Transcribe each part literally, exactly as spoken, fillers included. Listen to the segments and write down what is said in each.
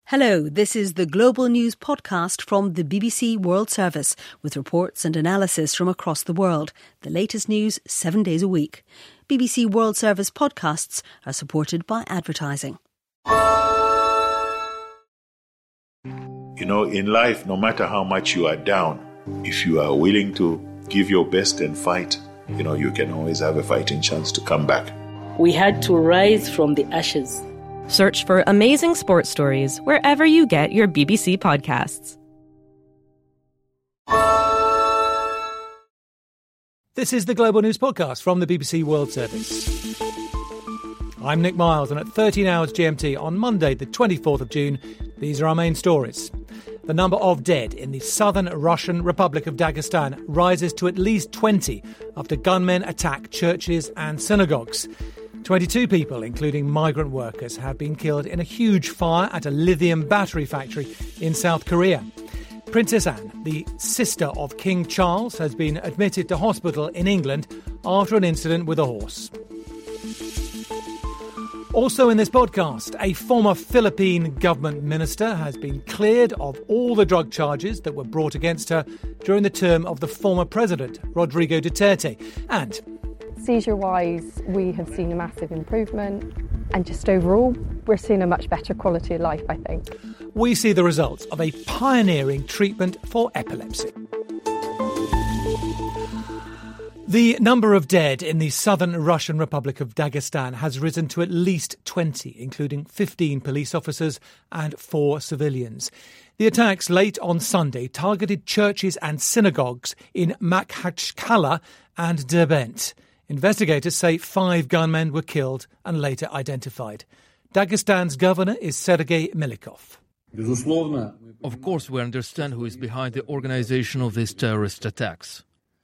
Hello, this is the Global News podcast from the B B C World Service with reports and analysis from across the world. The latest news seven days a week. B B C World Service podcasts are supported by advertising. You know, in life, no matter how much you are down, if you are willing to give your best and fight, you know, you can always have a fighting chance to come back. We had to rise from the ashes. Search for amazing sports stories wherever you get your B B C podcasts. This is the Global News Podcast from the B B C World Service. I'm Nick Miles, and at thirteen hours G M T on Monday, the twenty-fourth of June, these are our main stories. The number of dead in the southern Russian Republic of Dagestan rises to at least twenty after gunmen attack churches and synagogues. twenty-two people, including migrant workers, have been killed in a huge fire at a lithium battery factory in South Korea. Princess Anne, the sister of King Charles, has been admitted to hospital in England after an incident with a horse. Also in this podcast, a former Philippine government minister has been cleared of all the drug charges that were brought against her during the term of the former president, Rodrigo Duterte. And seizure-wise, we have seen a massive improvement, and just overall, we're seeing a much better quality of life, I think. We see the results of a pioneering treatment for epilepsy. The number of dead in the southern Russian Republic of Dagestan has risen to at least twenty, including fifteen police officers and four civilians. The attacks late on Sunday targeted churches and synagogues in Makhachkala and Derbent. Investigators say five gunmen were killed and later identified. Dagestan's governor is Sergei Milikov. Of course, we understand who is behind the organization of these terrorist attacks.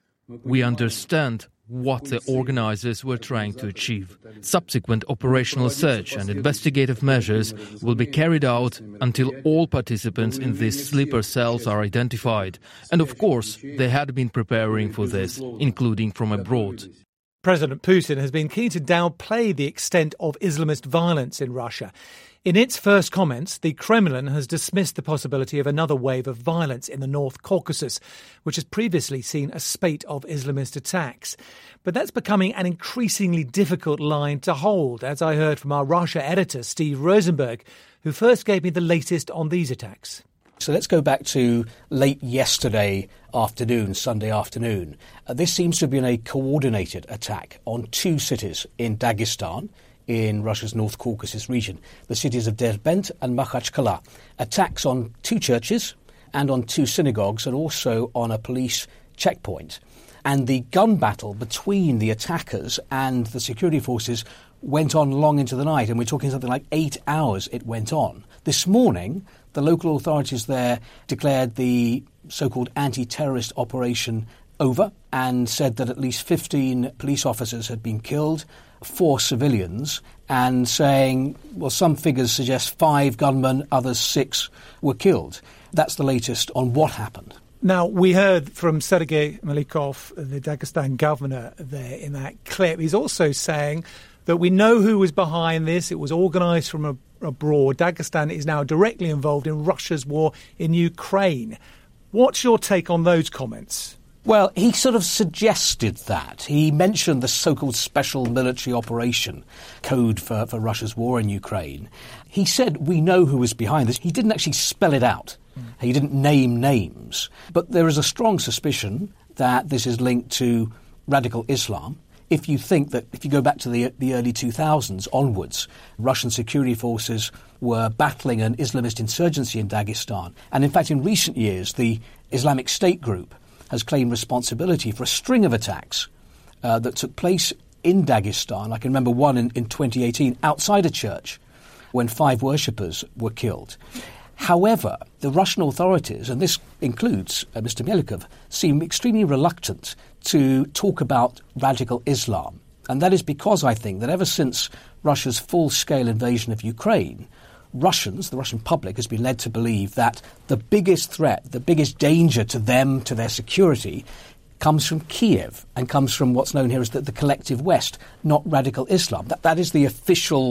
We understand what the organizers were trying to achieve. Subsequent operational search and investigative measures will be carried out until all participants in these sleeper cells are identified. And of course, they had been preparing for this, including from abroad. President Putin has been keen to downplay the extent of Islamist violence in Russia. In its first comments, the Kremlin has dismissed the possibility of another wave of violence in the North Caucasus, which has previously seen a spate of Islamist attacks. But that's becoming an increasingly difficult line to hold, as I heard from our Russia editor, Steve Rosenberg, who first gave me the latest on these attacks. So let's go back to late yesterday afternoon, Sunday afternoon. Uh, this seems to have been a coordinated attack on two cities in Dagestan, in Russia's North Caucasus region, the cities of Derbent and Makhachkala. Attacks on two churches and on two synagogues and also on a police checkpoint. And the gun battle between the attackers and the security forces went on long into the night, and we're talking something like eight hours it went on. This morning, the local authorities there declared the so-called anti-terrorist operation over and said that at least fifteen police officers had been killed, four civilians, and saying, well, some figures suggest five gunmen, others six were killed. That's the latest on what happened. Now, we heard from Sergei Milikov, the Dagestan governor, there in that clip. He's also saying that we know who was behind this. It was organised from a, abroad. Dagestan is now directly involved in Russia's war in Ukraine. What's your take on those comments? Well, he sort of suggested that. He mentioned the so-called special military operation, code for, for Russia's war in Ukraine. He said, we know who was behind this. He didn't actually spell it out. Mm. He didn't name names. But there is a strong suspicion that this is linked to radical Islam. If you think that, if you go back to the, the early two thousands onwards, Russian security forces were battling an Islamist insurgency in Dagestan. And in fact, in recent years, the Islamic State group has claimed responsibility for a string of attacks uh, that took place in Dagestan. I can remember one in, in twenty eighteen outside a church when five worshippers were killed. However, the Russian authorities, and this includes uh, Mister Milikov, seem extremely reluctant to talk about radical Islam. And that is because I think that ever since Russia's full-scale invasion of Ukraine, Russians, the Russian public, has been led to believe that the biggest threat, the biggest danger to them, to their security, comes from Kiev and comes from what's known here as the, the collective West, not radical Islam. That, that is the official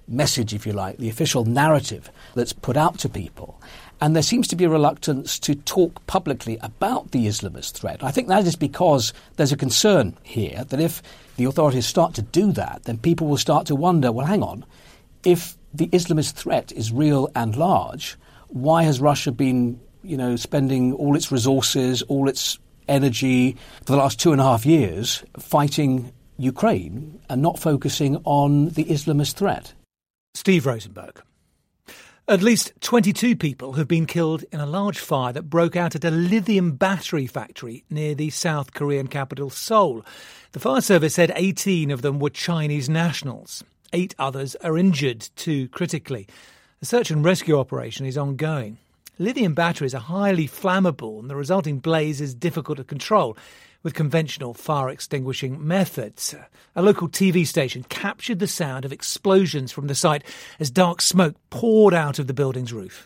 message, if you like, the official narrative that's put out to people. And there seems to be a reluctance to talk publicly about the Islamist threat. I think that is because there's a concern here that if the authorities start to do that, then people will start to wonder, well, hang on, if the Islamist threat is real and large, why has Russia been, you know, spending all its resources, all its energy for the last two and a half years fighting Ukraine and not focusing on the Islamist threat? Steve Rosenberg. At least twenty-two people have been killed in a large fire that broke out at a lithium battery factory near the South Korean capital, Seoul. The fire service said eighteen of them were Chinese nationals. Eight others are injured, too critically. The search and rescue operation is ongoing. Lithium batteries are highly flammable and the resulting blaze is difficult to control with conventional fire extinguishing methods. A local T V station captured the sound of explosions from the site as dark smoke poured out of the building's roof.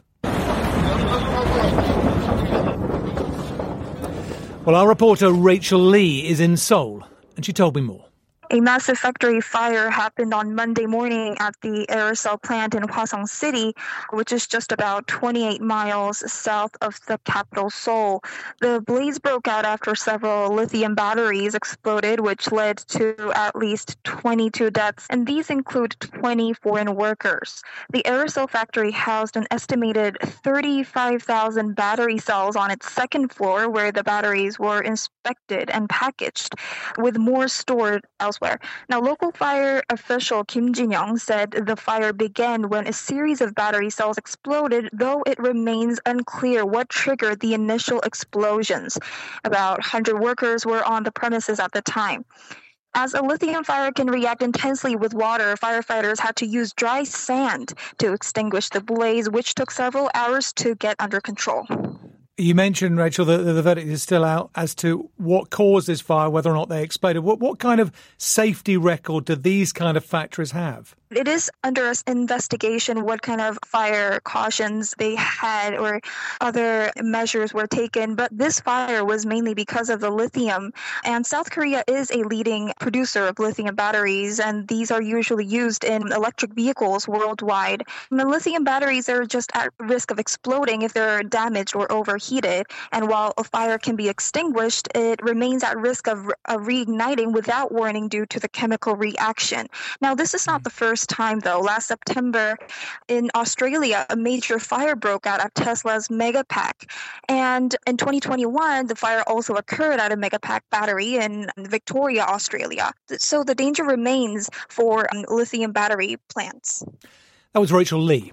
Well, our reporter Rachel Lee is in Seoul and she told me more. A massive factory fire happened on Monday morning at the aerosol plant in Hwaseong City, which is just about twenty-eight miles south of the capital, Seoul. The blaze broke out after several lithium batteries exploded, which led to at least twenty-two deaths, and these include twenty foreign workers. The aerosol factory housed an estimated thirty-five thousand battery cells on its second floor, where the batteries were inspected and packaged, with more stored elsewhere. Now, local fire official Kim Jin-young said the fire began when a series of battery cells exploded, though it remains unclear what triggered the initial explosions. About one hundred workers were on the premises at the time. As a lithium fire can react intensely with water, firefighters had to use dry sand to extinguish the blaze, which took several hours to get under control. You mentioned, Rachel, that the verdict is still out as to what caused this fire, whether or not they exploded. What, what kind of safety record do these kind of factories have? It is under investigation what kind of fire cautions they had or other measures were taken. But this fire was mainly because of the lithium. And South Korea is a leading producer of lithium batteries, and these are usually used in electric vehicles worldwide. And the lithium batteries are just at risk of exploding if they're damaged or overheated. And while a fire can be extinguished, it remains at risk of, of reigniting without warning due to the chemical reaction. Now, this is not the first time, though. Last September in Australia, a major fire broke out at Tesla's Megapack. And in twenty twenty-one, the fire also occurred at a Megapack battery in Victoria, Australia. So the danger remains for um, lithium battery plants. That was Rachel Lee.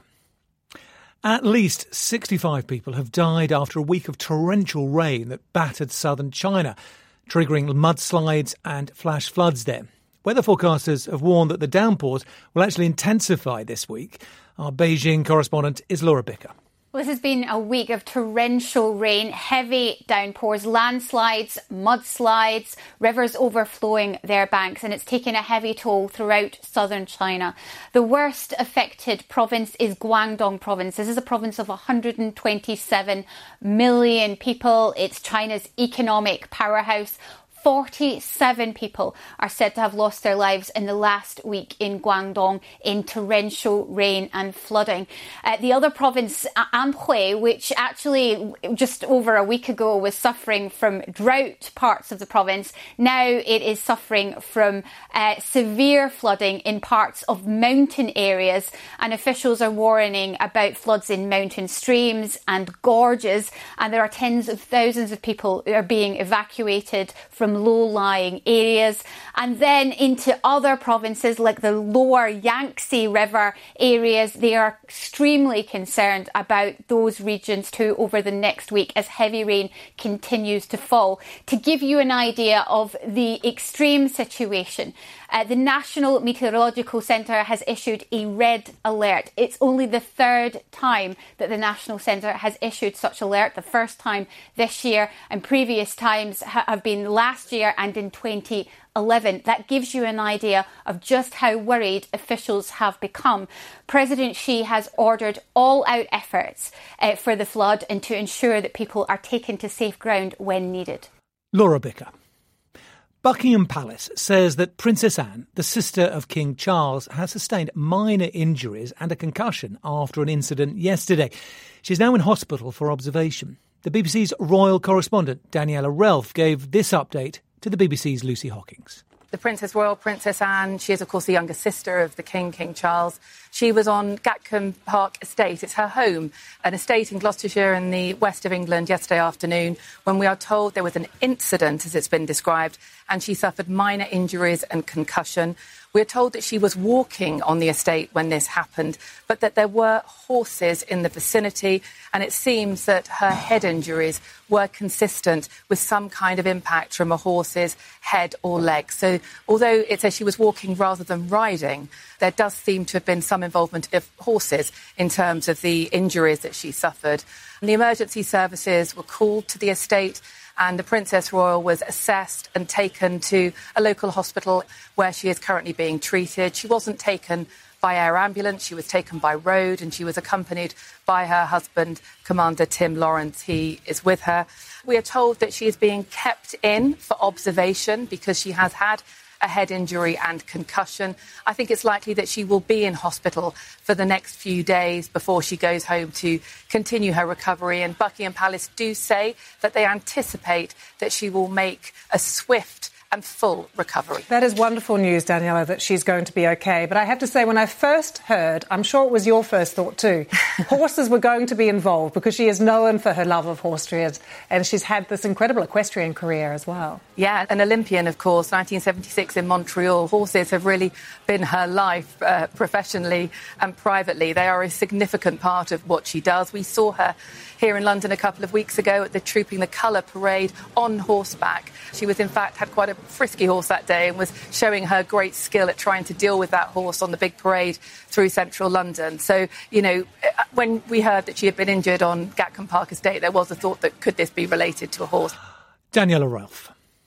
At least sixty-five people have died after a week of torrential rain that battered southern China, triggering mudslides and flash floods there. Weather forecasters have warned that the downpours will actually intensify this week. Our Beijing correspondent is Laura Bicker. Well, this has been a week of torrential rain, heavy downpours, landslides, mudslides, rivers overflowing their banks, and it's taken a heavy toll throughout southern China. The worst affected province is Guangdong province. This is a province of one hundred twenty-seven million people. It's China's economic powerhouse. forty-seven people are said to have lost their lives in the last week in Guangdong in torrential rain and flooding. Uh, the other province, Anhui, which actually just over a week ago was suffering from drought parts of the province, now it is suffering from uh, severe flooding in parts of mountain areas, and officials are warning about floods in mountain streams and gorges, and there are tens of thousands of people who are being evacuated from low-lying areas, and then into other provinces like the lower Yangtze River areas. They are extremely concerned about those regions too over the next week as heavy rain continues to fall. To give you an idea of the extreme situation, Uh, the National Meteorological Centre has issued a red alert. It's only the third time that the National Centre has issued such alert. The first time this year, and previous times ha- have been last year and in twenty eleven. That gives you an idea of just how worried officials have become. President Xi has ordered all-out efforts uh, for the flood and to ensure that people are taken to safe ground when needed. Laura Bicker. Buckingham Palace says that Princess Anne, the sister of King Charles, has sustained minor injuries and a concussion after an incident yesterday. She's now in hospital for observation. The B B C's royal correspondent, Daniela Relf, gave this update to the B B C's Lucy Hockings. The Princess Royal, Princess Anne, she is, of course, the younger sister of the King, King Charles. She was on Gatcombe Park Estate. It's her home, an estate in Gloucestershire in the west of England yesterday afternoon, when we are told there was an incident, as it's been described, and she suffered minor injuries and concussion. We're told that she was walking on the estate when this happened, but that there were horses in the vicinity, and it seems that her head injuries were consistent with some kind of impact from a horse's head or leg. So although it says she was walking rather than riding, there does seem to have been some involvement of horses in terms of the injuries that she suffered. And the emergency services were called to the estate, and the Princess Royal was assessed and taken to a local hospital where she is currently being treated. She wasn't taken by air ambulance, she was taken by road, and she was accompanied by her husband, Commander Tim Lawrence. He is with her. We are told that she is being kept in for observation because she has had a head injury and concussion. I think it's likely that she will be in hospital for the next few days before she goes home to continue her recovery. And Buckingham Palace do say that they anticipate that she will make a swift and full recovery. That is wonderful news, Daniela, that she's going to be OK. But I have to say, when I first heard, I'm sure it was your first thought too, horses were going to be involved because she is known for her love of horse trade, and she's had this incredible equestrian career as well. Yeah, an Olympian, of course, nineteen seventy-six in Montreal. Horses have really been her life, uh, professionally and privately. They are a significant part of what she does. We saw her here in London a couple of weeks ago at the Trooping the Colour parade on horseback. She was, in fact, had quite a frisky horse that day and was showing her great skill at trying to deal with that horse on the big parade through central London. So, you know, when we heard that she had been injured on Gatcombe Park Estate, there was a thought that could this be related to a horse. Daniela Relf.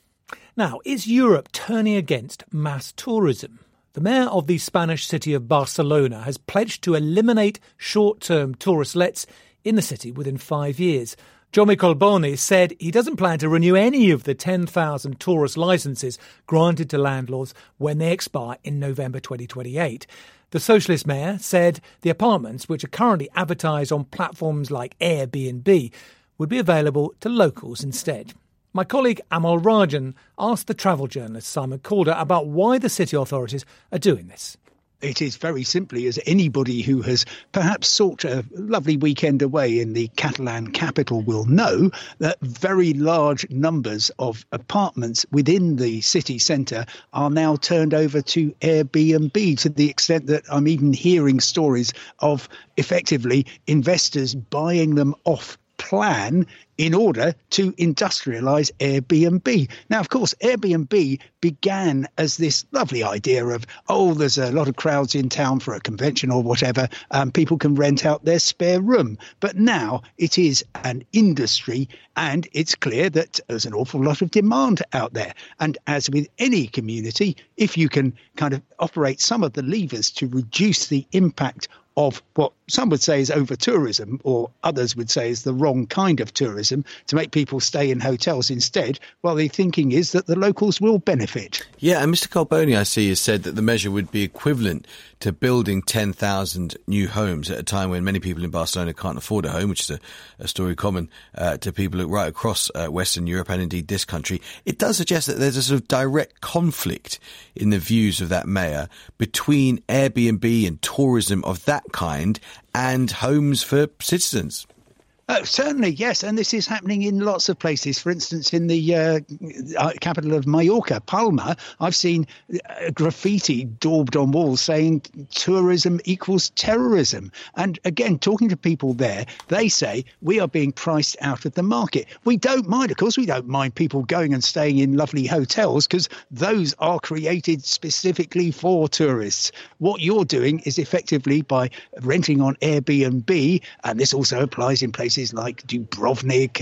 Now, is Europe turning against mass tourism? The mayor of the Spanish city of Barcelona has pledged to eliminate short-term tourist lets in the city within five years. Jaume Collboni said he doesn't plan to renew any of the ten thousand tourist licences granted to landlords when they expire in November twenty twenty-eight. The socialist mayor said the apartments, which are currently advertised on platforms like Airbnb, would be available to locals instead. My colleague Amal Rajan asked the travel journalist Simon Calder about why the city authorities are doing this. It is very simply, as anybody who has perhaps sought a lovely weekend away in the Catalan capital will know, that very large numbers of apartments within the city centre are now turned over to Airbnb, to the extent that I'm even hearing stories of effectively investors buying them off plan in order to industrialise Airbnb. Now, of course, Airbnb began as this lovely idea of, oh, there's a lot of crowds in town for a convention or whatever, um, people can rent out their spare room. But now it is an industry, and it's clear that there's an awful lot of demand out there. And as with any community, if you can kind of operate some of the levers to reduce the impact of what some would say is over-tourism, or others would say is the wrong kind of tourism, to make people stay in hotels instead, well, the thinking is that the locals will benefit. Yeah, and Mister Collboni, I see, has said that the measure would be equivalent to building ten thousand new homes at a time when many people in Barcelona can't afford a home, which is a, a story common uh, to people right across uh, Western Europe and indeed this country. It does suggest that there's a sort of direct conflict in the views of that mayor between Airbnb and tourism of that kind and homes for citizens. Uh, certainly, yes. And this is happening in lots of places. For instance, in the uh, capital of Mallorca, Palma, I've seen uh, graffiti daubed on walls saying tourism equals terrorism. And again, talking to people there, they say we are being priced out of the market. We don't mind, of course, we don't mind people going and staying in lovely hotels because those are created specifically for tourists. What you're doing is effectively by renting on Airbnb, and this also applies in places like Dubrovnik and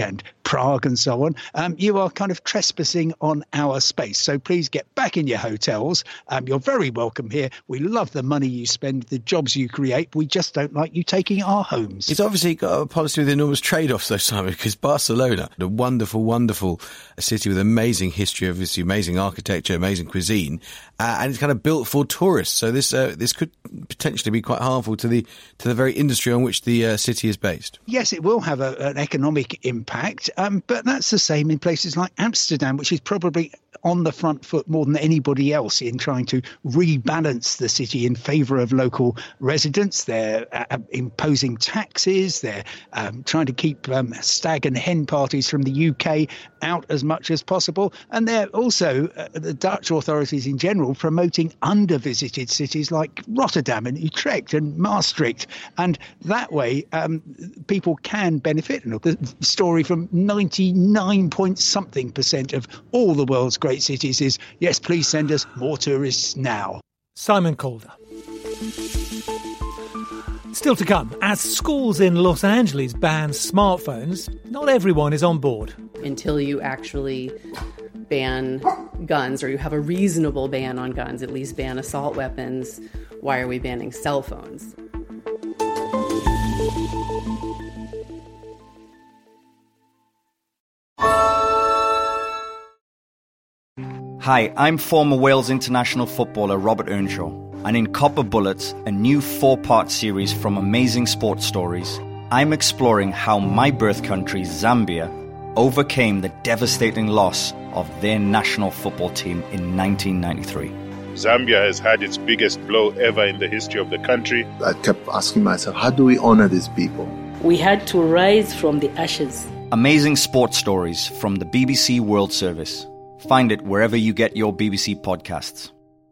Prague and so on, um, you are kind of trespassing on our space. So please get back in your hotels. Um, you're very welcome here. We love the money you spend, the jobs you create. We just don't like you taking our homes. It's obviously got a policy with enormous trade-offs, though, Simon, because Barcelona, a wonderful, wonderful city with amazing history, obviously amazing architecture, amazing cuisine, uh, and it's kind of built for tourists. So this uh, this could potentially be quite harmful to the to the very industry on which the uh, city is based. Yes, it will have a, an economic impact, um, but that's the same in places like Amsterdam, which is probably on the front foot more than anybody else in trying to rebalance the city in favour of local residents. They're uh, imposing taxes. They're um, trying to keep um, stag and hen parties from the U K out as much as possible. And they're also, uh, the Dutch authorities in general, promoting under-visited cities like Rotterdam and Utrecht and Maastricht. And that way, um, people can benefit. And the story from ninety-nine point something percent of all the world's great cities is, yes, please send us more tourists now. Simon Calder. Still to come, as schools in Los Angeles ban smartphones, not everyone is on board. Until you actually ban guns, or you have a reasonable ban on guns, at least ban assault weapons, why are we banning cell phones? Hi, I'm former Wales international footballer Robert Earnshaw, and in Copper Bullets, a new four-part series from Amazing Sports Stories, I'm exploring how my birth country, Zambia, overcame the devastating loss of their national football team in nineteen ninety-three. Zambia has had its biggest blow ever in the history of the country. I kept asking myself, how do we honor these people? We had to rise from the ashes. Amazing Sports Stories from the B B C World Service. Find it wherever you get your B B C podcasts.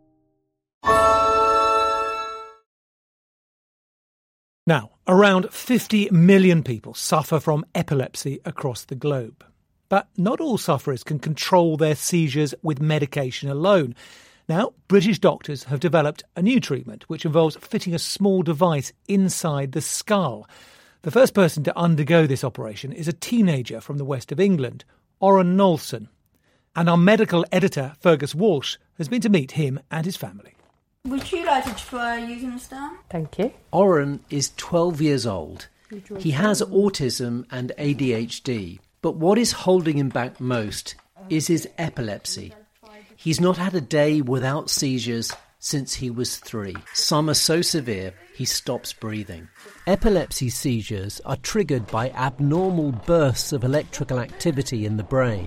Now, around fifty million people suffer from epilepsy across the globe. But not all sufferers can control their seizures with medication alone. Now, British doctors have developed a new treatment which involves fitting a small device inside the skull. The first person to undergo this operation is a teenager from the west of England, Oren Nolson. And our medical editor, Fergus Walsh, has been to meet him and his family. Would you like to try using the stem? Thank you. Oren is twelve years old. He has autism and A D H D, but what is holding him back most is his epilepsy. He's not had a day without seizures since he was three. Some are so severe he stops breathing. Epilepsy seizures are triggered by abnormal bursts of electrical activity in the brain.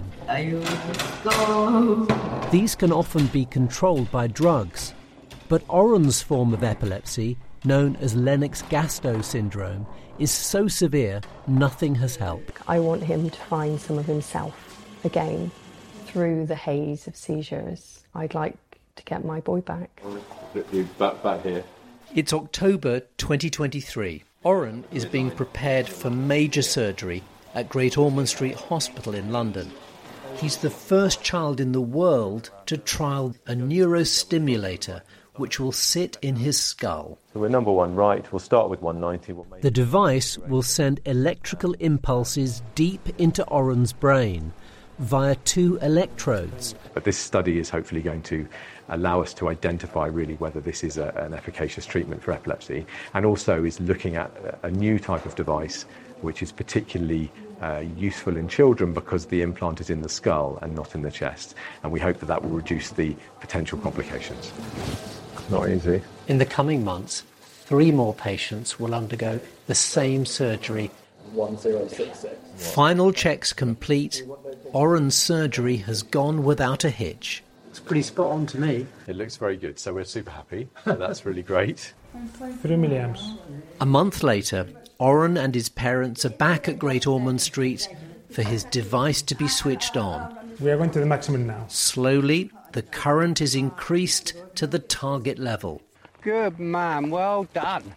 These can often be controlled by drugs, but Oren's form of epilepsy, known as Lennox-Gastaut syndrome, is so severe nothing has helped. I want him to find some of himself again through the haze of seizures. I'd like to get my boy back. Back, back here. It's October twenty twenty-three. Oren is being prepared for major surgery at Great Ormond Street Hospital in London. He's the first child in the world to trial a neurostimulator which will sit in his skull. So we're number one right. We'll start with one ninety. We'll make... The device will send electrical impulses deep into Oren's brain via two electrodes. But this study is hopefully going to allow us to identify really whether this is a, an efficacious treatment for epilepsy, and also is looking at a new type of device which is particularly uh, useful in children because the implant is in the skull and not in the chest, and we hope that that will reduce the potential complications. Not easy. In the coming months, three more patients will undergo the same surgery. one zero six six. Final checks complete. Oren's surgery has gone without a hitch. It's pretty spot on to me. It looks very good, so we're super happy. So that's really great. Three milliamps. A month later, Oren and his parents are back at Great Ormond Street for his device to be switched on. We are going to the maximum now. Slowly, the current is increased to the target level. Good man, well done.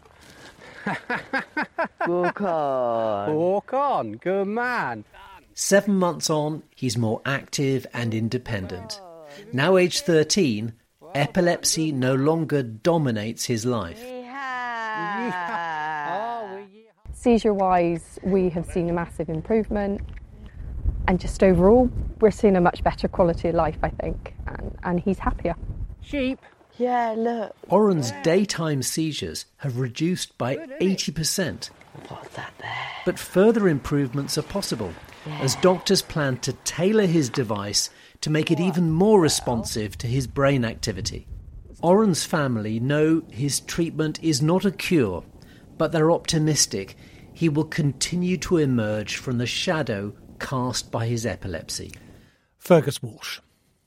Walk on. Walk on, good man. Seven months on, he's more active and independent. Now aged thirteen, epilepsy no longer dominates his life. Seizure-wise, we have seen a massive improvement. And just overall, we're seeing a much better quality of life, I think, and, and he's happier. Sheep. Yeah, look. Oren's daytime seizures have reduced by eighty percent. What's that there? But further improvements are possible, yeah. as doctors plan to tailor his device to make it even more responsive to his brain activity. Oren's family know his treatment is not a cure, but they're optimistic he will continue to emerge from the shadow cast by his epilepsy. Fergus Walsh.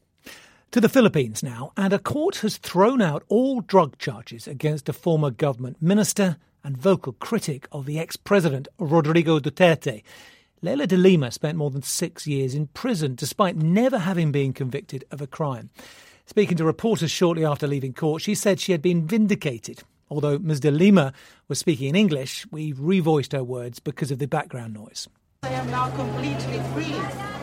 To the Philippines now, and a court has thrown out all drug charges against a former government minister and vocal critic of the ex-president Rodrigo Duterte. Leila de Lima spent more than six years in prison despite never having been convicted of a crime. Speaking to reporters shortly after leaving court, she said she had been vindicated. Although Miz de Lima was speaking in English, we revoiced her words because of the background noise. I am now completely free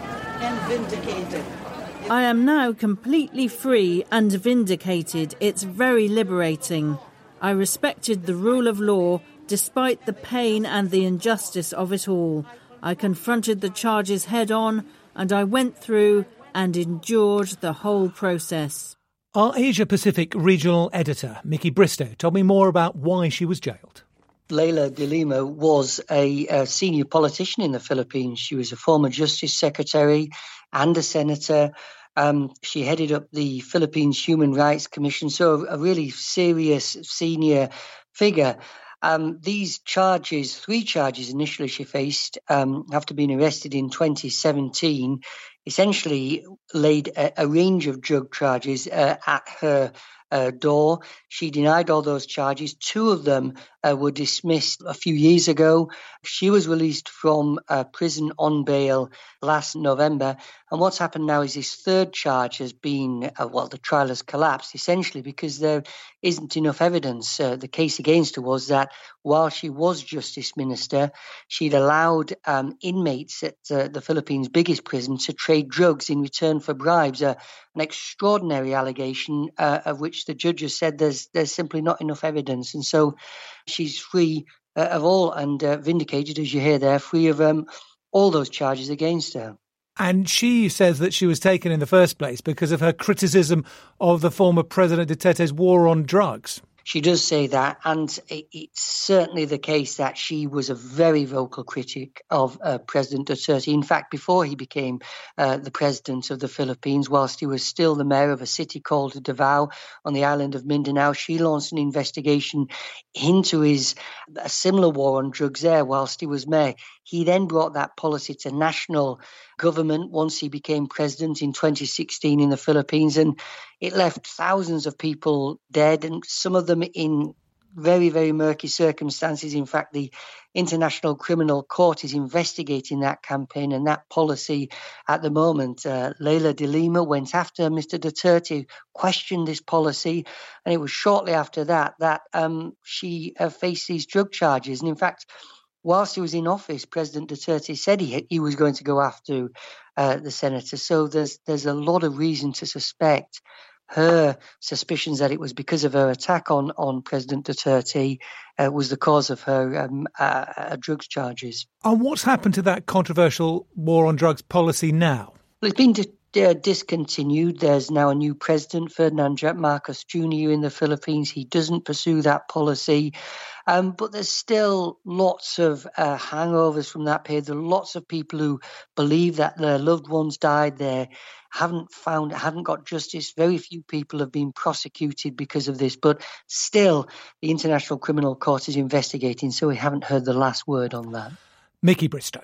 and vindicated. I am now completely free and vindicated. It's very liberating. I respected the rule of law despite the pain and the injustice of it all. I confronted the charges head on and I went through and endured the whole process. Our Asia-Pacific regional editor, Mickey Bristow, told me more about why she was jailed. Leila de Lima was a, a senior politician in the Philippines. She was a former Justice Secretary and a senator. Um, she headed up the Philippines Human Rights Commission, so a really serious senior figure. Um, these charges, three charges initially she faced, um, after being arrested in twenty seventeen, essentially laid a, a range of drug charges uh, at her uh, door. She denied all those charges. Two of them uh, were dismissed a few years ago. She was released from uh, prison on bail last November. And what's happened now is this third charge has been, uh, well, the trial has collapsed essentially because there isn't enough evidence. Uh, the case against her was that while she was Justice Minister, she'd allowed um, inmates at uh, the Philippines' biggest prison to trade drugs in return for bribes, uh, an extraordinary allegation uh, of which the judges said there's there's simply not enough evidence. And so she's free uh, of all and uh, vindicated, as you hear there, free of um, all those charges against her. And she says that she was taken in the first place because of her criticism of the former President Duterte's war on drugs. She does say that, and it's certainly the case that she was a very vocal critic of uh, President Duterte. In fact, before he became uh, the president of the Philippines, whilst he was still the mayor of a city called Davao on the island of Mindanao, she launched an investigation into his a similar war on drugs there whilst he was mayor. He then brought that policy to national government once he became president in twenty sixteen in the Philippines, and it left thousands of people dead, and some of them in very, very murky circumstances. In fact, the International Criminal Court is investigating that campaign and that policy at the moment. Uh, Leila de Lima went after Mister Duterte, questioned this policy, and it was shortly after that that um, she uh, faced these drug charges. And in fact, whilst he was in office, President Duterte said he he was going to go after uh, the senator. So there's there's a lot of reason to suspect her suspicions that it was because of her attack on, on President Duterte uh, was the cause of her um, uh, uh, drugs charges. And what's happened to that controversial war on drugs policy now? Well, it's been di- uh, discontinued. There's now a new president, Ferdinand Marcos Junior in the Philippines. He doesn't pursue that policy. Um, but there's still lots of uh, hangovers from that period. There are lots of people who believe that their loved ones died there, haven't found, haven't got justice. Very few people have been prosecuted because of this. But still, the International Criminal Court is investigating, so we haven't heard the last word on that. Mickey Bristow.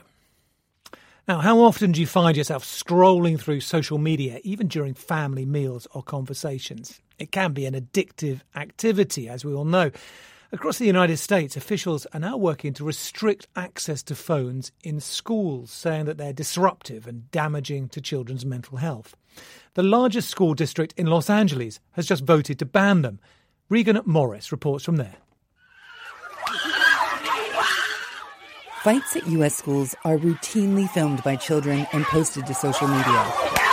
Now, how often do you find yourself scrolling through social media, even during family meals or conversations? It can be an addictive activity, as we all know. Across the United States, officials are now working to restrict access to phones in schools, saying that they're disruptive and damaging to children's mental health. The largest school district in Los Angeles has just voted to ban them. Regan Morris reports from there. Fights at U S schools are routinely filmed by children and posted to social media.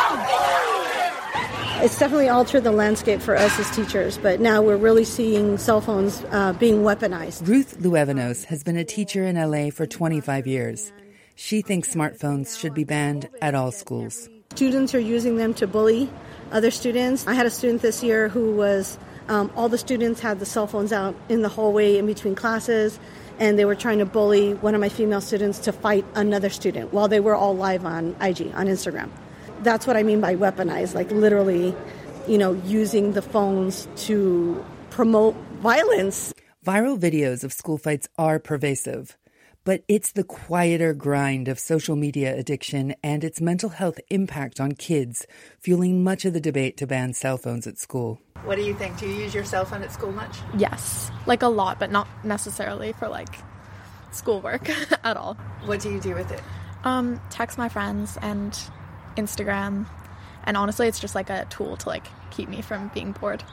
It's definitely altered the landscape for us as teachers, but now we're really seeing cell phones uh, being weaponized. Ruth Luevanos has been a teacher in L A for twenty-five years. She thinks smartphones should be banned at all schools. Students are using them to bully other students. I had a student this year who was, um, all the students had the cell phones out in the hallway in between classes, and they were trying to bully one of my female students to fight another student while they were all live on I G, on Instagram. That's what I mean by weaponized, like literally, you know, using the phones to promote violence. Viral videos of school fights are pervasive, but it's the quieter grind of social media addiction and its mental health impact on kids fueling much of the debate to ban cell phones at school. What do you think? Do you use your cell phone at school much? Yes, like a lot, but not necessarily for like schoolwork at all. What do you do with it? Um, text my friends and Instagram, and honestly, it's just like a tool to like keep me from being bored.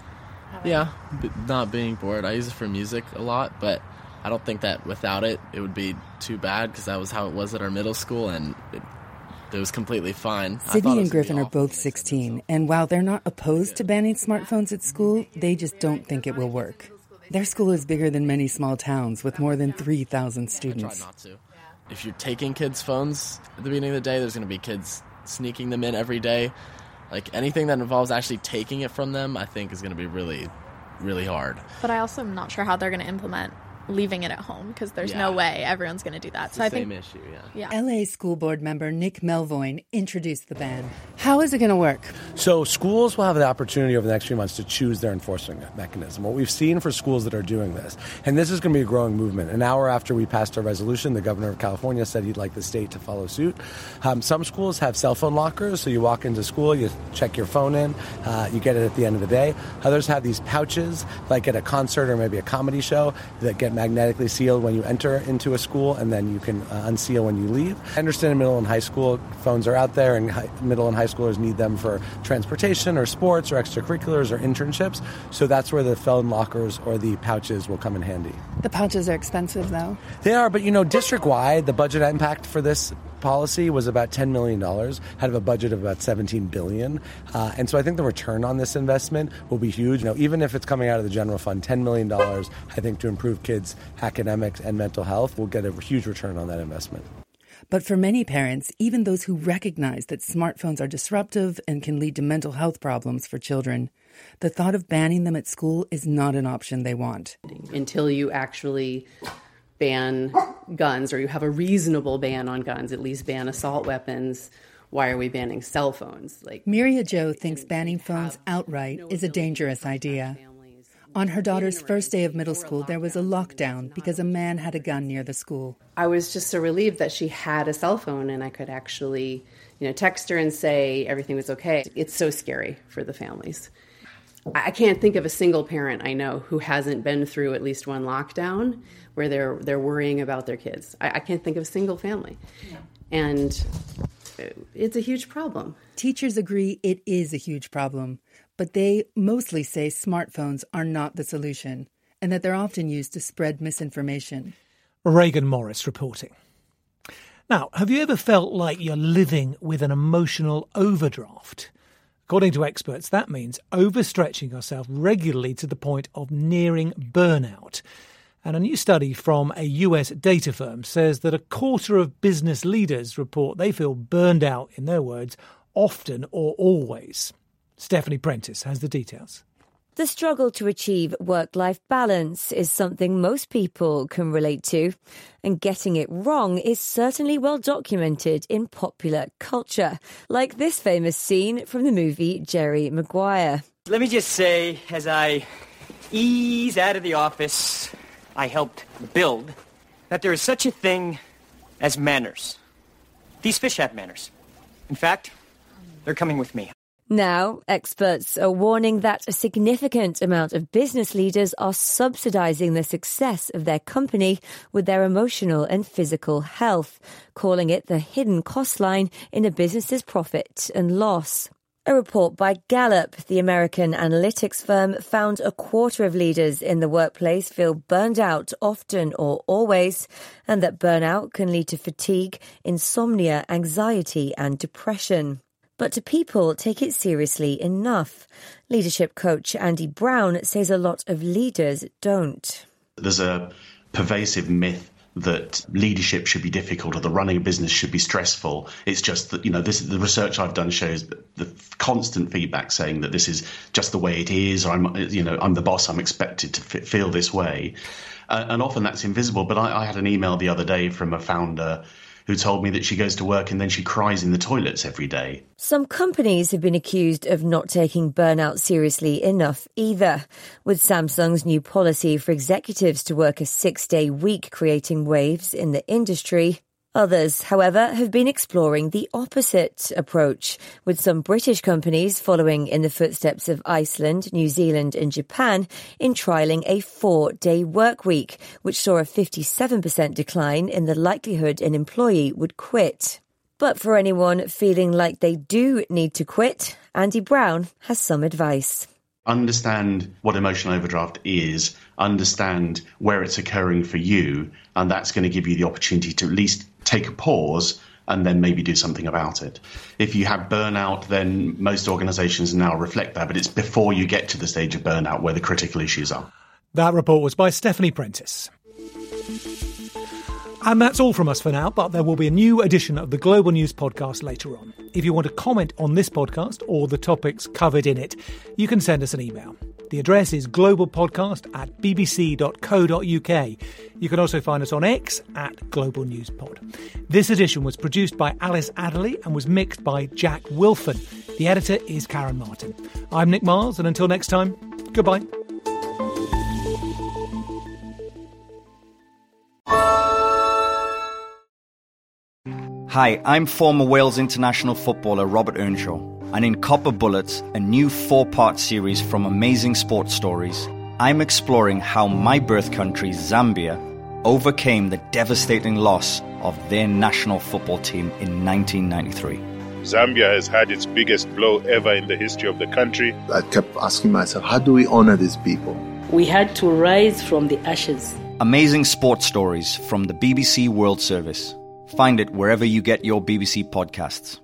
Yeah, b- not being bored. I use it for music a lot, but I don't think that without it, it would be too bad because that was how it was at our middle school, and it, it was completely fine. Sydney and Griffin are both sixteen, and while they're not opposed to banning smartphones at school, they just don't think it will work. Their school is bigger than many small towns with more than three thousand students. Try not to. If you're taking kids' phones at the beginning of the day, there's going to be kids sneaking them in every day. Like anything that involves actually taking it from them, I think is going to be really, really hard. But I also am not sure how they're going to implement leaving it at home because there's Yeah. no way everyone's going to do that. It's so the I same think issue, yeah. L A School Board member Nick Melvoin introduced the ban. How is it going to work? So schools will have the opportunity over the next few months to choose their enforcement mechanism. What we've seen for schools that are doing this, and this is going to be a growing movement. An hour after we passed our resolution, the governor of California said he'd like the state to follow suit. Um, some schools have cell phone lockers, so you walk into school, you check your phone in, uh, you get it at the end of the day. Others have these pouches, like at a concert or maybe a comedy show, that get magnetically sealed when you enter into a school, and then you can uh, unseal when you leave. Henderson and middle and high school phones are out there, and high, middle and high schoolers need them for transportation or sports or extracurriculars or internships. So that's where the phone lockers or the pouches will come in handy. The pouches are expensive, though. They are, but you know, district-wide, the budget impact for this policy was about ten million dollars out of a budget of about seventeen billion dollars. Uh, and so I think the return on this investment will be huge. You know, even if it's coming out of the general fund, ten million dollars, I think, to improve kids' academics and mental health, will get a huge return on that investment. But for many parents, even those who recognize that smartphones are disruptive and can lead to mental health problems for children, the thought of banning them at school is not an option they want. Until you actually ban guns, or you have a reasonable ban on guns, at least ban assault weapons, why are we banning cell phones? Like Miria Joe thinks banning phones outright is a dangerous idea. On her daughter's first day of middle school, there was a lockdown because a man had a gun near the school. I was just so relieved that she had a cell phone and I could actually, you know, text her and say everything was okay. It's so scary for the families. I can't think of a single parent I know who hasn't been through at least one lockdown where they're they're worrying about their kids. I, I can't think of a single family. And it's a huge problem. Teachers agree it is a huge problem, but they mostly say smartphones are not the solution and that they're often used to spread misinformation. Reagan Morris reporting. Now, have you ever felt like you're living with an emotional overdraft? According to experts, that means overstretching yourself regularly to the point of nearing burnout. And a new study from a U S data firm says that a quarter of business leaders report they feel burned out, in their words, often or always. Stephanie Prentice has the details. The struggle to achieve work-life balance is something most people can relate to, and getting it wrong is certainly well documented in popular culture, like this famous scene from the movie Jerry Maguire. Let me just say, as I ease out of the office I helped build, that there is such a thing as manners. These fish have manners. In fact, they're coming with me. Now, experts are warning that a significant amount of business leaders are subsidizing the success of their company with their emotional and physical health, calling it the hidden cost line in a business's profit and loss. A report by Gallup, the American analytics firm, found a quarter of leaders in the workplace feel burned out often or always, and that burnout can lead to fatigue, insomnia, anxiety, and depression. But do people take it seriously enough? Leadership coach Andy Brown says a lot of leaders don't. There's a pervasive myth that leadership should be difficult or the running a business should be stressful. It's just that, you know, this the research I've done shows the constant feedback saying that this is just the way it is, or I'm, you know, I'm the boss, I'm expected to f- feel this way. Uh, and often that's invisible. But I, I had an email the other day from a founder who told me that she goes to work and then she cries in the toilets every day. Some companies have been accused of not taking burnout seriously enough either, with Samsung's new policy for executives to work a six-day week creating waves in the industry. Others, however, have been exploring the opposite approach, with some British companies following in the footsteps of Iceland, New Zealand and Japan in trialling a four-day work week, which saw a fifty-seven percent decline in the likelihood an employee would quit. But for anyone feeling like they do need to quit, Andy Brown has some advice. Understand what emotional overdraft is, understand where it's occurring for you, and that's going to give you the opportunity to at least take a pause and then maybe do something about it. If you have burnout, then most organisations now reflect that, but it's before you get to the stage of burnout where the critical issues are. That report was by Stephanie Prentice. And that's all from us for now, but there will be a new edition of the Global News Podcast later on. If you want to comment on this podcast or the topics covered in it, you can send us an email. The address is globalpodcast at bbc.co.uk. You can also find us on X at Global News Pod. This edition was produced by Alice Adderley and was mixed by Jack Wilson. The editor is Karen Martin. I'm Nick Miles, and until next time, goodbye. Hi, I'm former Wales international footballer Robert Earnshaw, and in Copper Bullets, a new four-part series from Amazing Sports Stories, I'm exploring how my birth country, Zambia, overcame the devastating loss of their national football team in nineteen ninety-three. Zambia has had its biggest blow ever in the history of the country. I kept asking myself, how do we honor these people? We had to rise from the ashes. Amazing Sports Stories from the B B C World Service. Find it wherever you get your B B C podcasts.